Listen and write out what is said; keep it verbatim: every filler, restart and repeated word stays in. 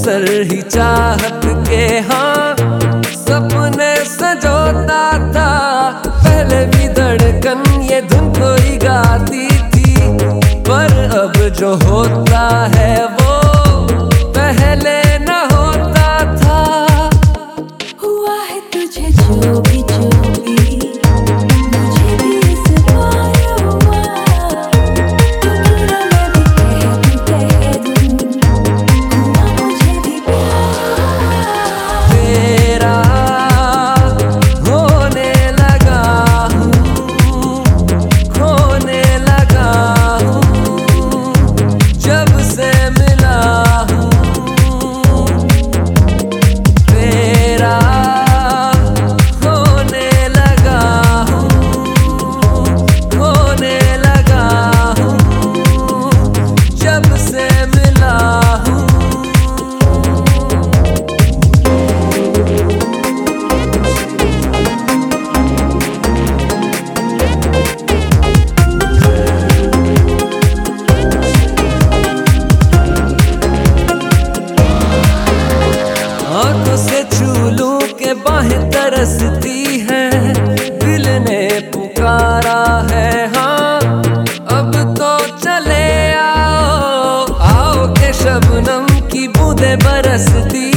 अवसर ही चाहत के हाँ सपने सजोता था। पहले भी धड़कन ये धुन कोई गाती थी, पर अब जो होता है वो पहले न होता था। हुआ है तुझे जो भी जो भी मुझे भी इस बार हुआ, तो मेरा मैं भी कह दूं कह दूं हुआ मुझे भी प्यार। तेरा होने लगा हूँ, खोने लगा हूँ जब से मिला हूँ। तेरा होने लगा हूँ, खोने लगा हूँ जब से मिला हूँ। हाथों से छू लूं के बाहें तरसती हैं, दिल ने पुकारा है हाँ अब तो चले आओ। आओ के शबनम की बूंदें बरसती